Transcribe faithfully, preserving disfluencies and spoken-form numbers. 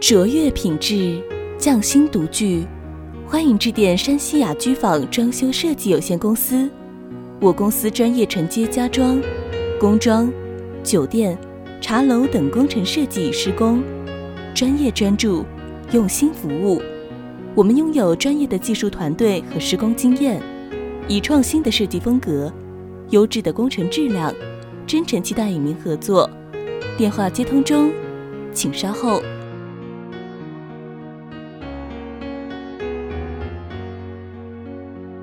卓越品质，匠心独具，欢迎致电山西雅居坊装修设计有限公司。我公司专业承接家装、工装、酒店、茶楼等工程设计与施工，专业专注，用心服务。我们拥有专业的技术团队和施工经验，以创新的设计风格、优质的工程质量，真诚期待与您合作。电话接通中，请稍后。